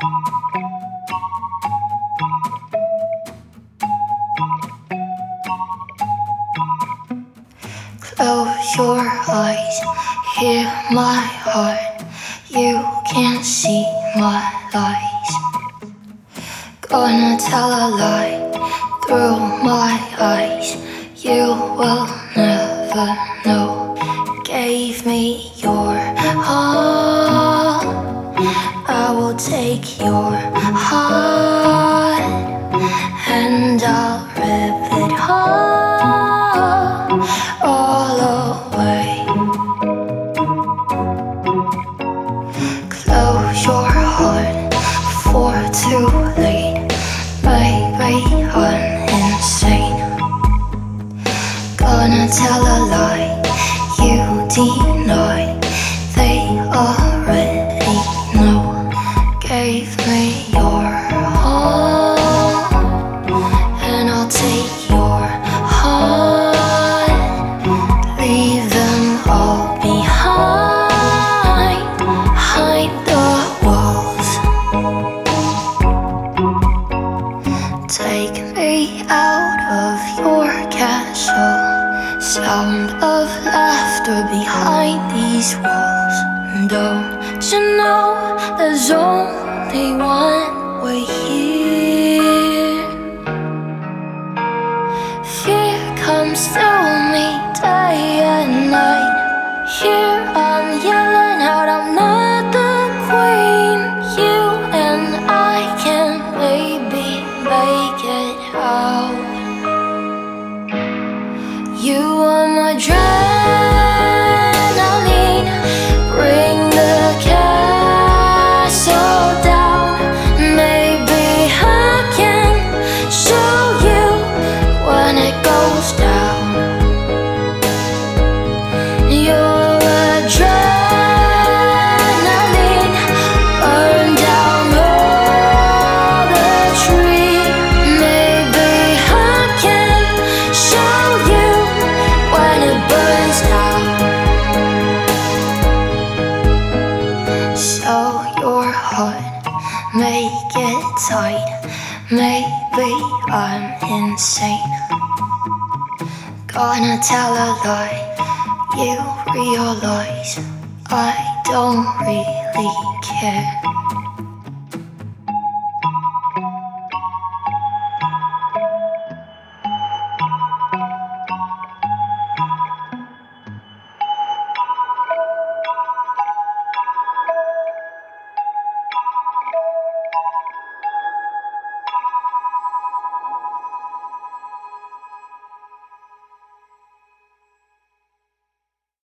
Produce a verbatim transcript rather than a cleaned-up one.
Close your eyes, hear my heart. You can't see my lies. Gonna tell a lie through my eyes. You will never know. Gave me your heart, I will take your heart and I'll rip it all, all away. Close your heart before too late. Maybe I'm insane. Gonna tell a lie you deny. They already know. Gave me your heart and I'll take your heart. Leave them all behind, behind the walls. Take me out of your castle. Sound of laughter behind these walls. Don't you know there's only one way here? Fear comes to me day and night. Here I'm yelling out, I'm not the queen. You and I can maybe make it out. You are my adrenaline. Bring the castle down. Maybe I can show you when it goes down. Your adrenaline burn down all the tree. Maybe I can show you when it burns down. So your heart, make it tight. Maybe I'm insane. Gonna tell a lie. You realize I don't really care.